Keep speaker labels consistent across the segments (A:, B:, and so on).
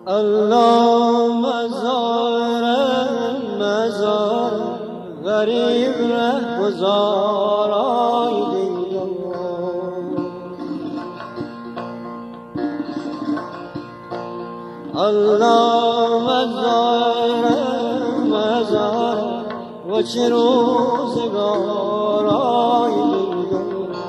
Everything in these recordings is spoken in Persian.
A: الله مزار غریب ره گذارای دیدم. الله مزار و چه روزگارای دیدم.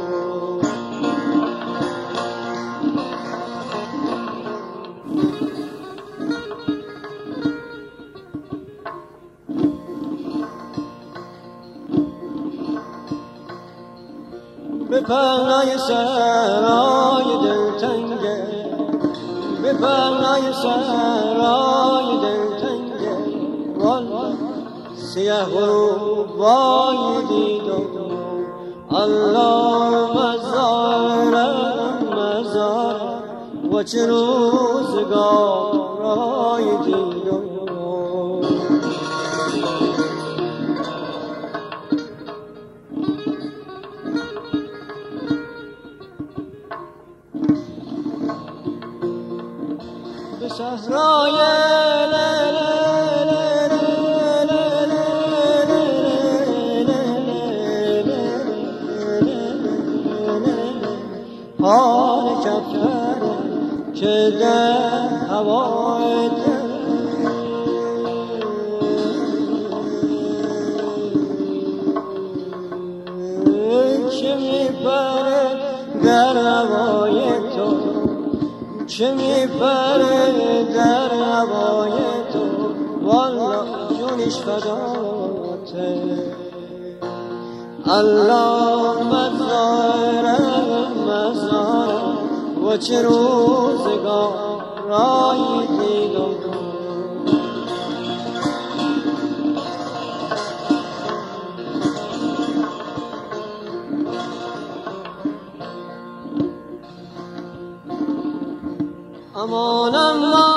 A: به پهنای سرای دلتنگه، به پهنای سرای دلتنگه، والله سیه غروبای دیدم. الله مزار و چه روزگارای دیدم. به صحرای حال کفر که در هوای که میپره در هوای تو، چه میپره در هوای تو، والله جونش فداته. الله مزار و چه روزگارای دیدم. امان الله